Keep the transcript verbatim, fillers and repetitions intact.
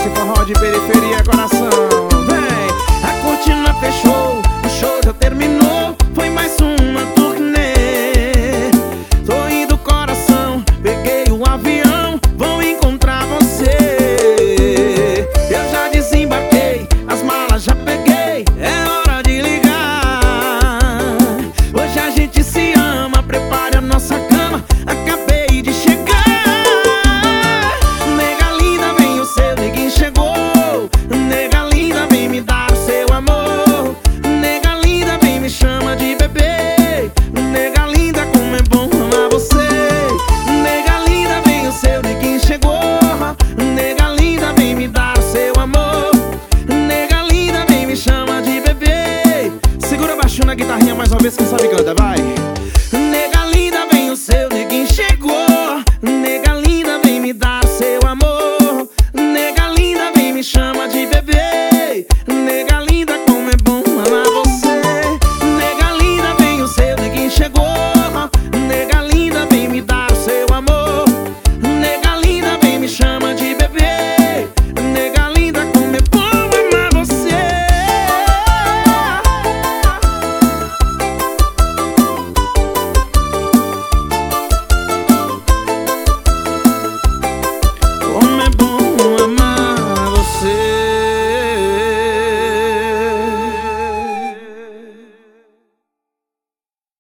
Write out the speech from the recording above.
esse forró de periferia, coração. Vem! A cortina fechou, o show já terminou, foi mais uma turnê. Tô indo coração, peguei o avião, vou encontrar você. Eu já desembarquei, as malas já peguei, é hora de ligar. Hoje a gente se ama, prepare a nossa cama, acabei de chegar. Nega linda, vem, o seu neguinho chegou. Nega linda, vem me dar o seu amor. Nega linda, vem, me chama de bebê. Nega linda, como é bom amar você. Nega linda, vem, o seu neguinho chegou. Nega linda, vem me dar o seu amor. Nega linda, vem, me chama de bebê. Segura baixinho na guitarrinha mais uma vez, quem sabe canta, vai.